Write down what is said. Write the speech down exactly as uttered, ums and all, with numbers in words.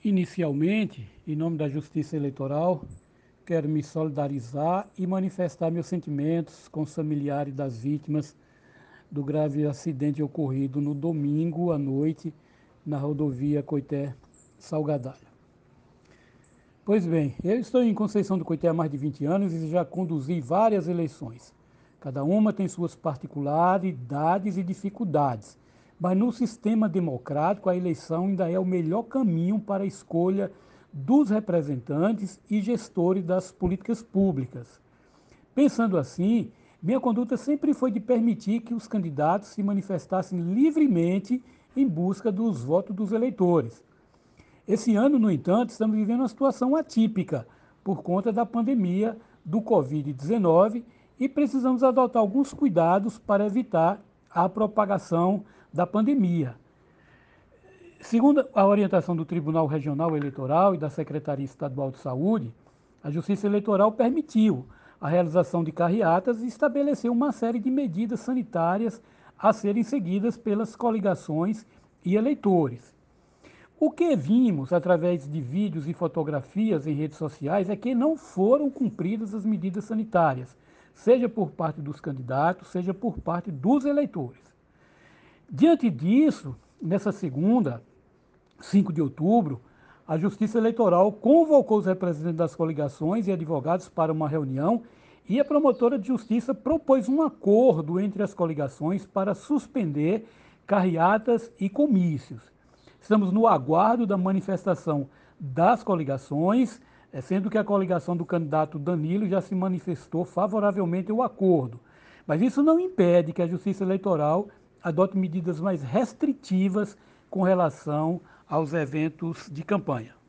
Inicialmente, em nome da Justiça Eleitoral, quero me solidarizar e manifestar meus sentimentos com os familiares das vítimas do grave acidente ocorrido no domingo à noite na rodovia Coité-Salgadalho. Pois bem, eu estou em Conceição do Coité há mais de vinte anos e já conduzi várias eleições. Cada uma tem suas particularidades e dificuldades, mas no sistema democrático a eleição ainda é o melhor caminho para a escolha dos representantes e gestores das políticas públicas. Pensando assim, minha conduta sempre foi de permitir que os candidatos se manifestassem livremente em busca dos votos dos eleitores. Esse ano, no entanto, estamos vivendo uma situação atípica por conta da pandemia do covid dezenove e precisamos adotar alguns cuidados para evitar a propagação da pandemia. Segundo a orientação do Tribunal Regional Eleitoral e da Secretaria Estadual de Saúde, a Justiça Eleitoral permitiu a realização de carreatas e estabeleceu uma série de medidas sanitárias a serem seguidas pelas coligações e eleitores. O que vimos através de vídeos e fotografias em redes sociais é que não foram cumpridas as medidas sanitárias, seja por parte dos candidatos, seja por parte dos eleitores. Diante disso, nessa segunda, cinco de outubro, a Justiça Eleitoral convocou os representantes das coligações e advogados para uma reunião e a promotora de justiça propôs um acordo entre as coligações para suspender carreatas e comícios. Estamos no aguardo da manifestação das coligações, sendo que a coligação do candidato Danilo já se manifestou favoravelmente ao acordo. Mas isso não impede que a Justiça Eleitoral adote medidas mais restritivas com relação aos eventos de campanha.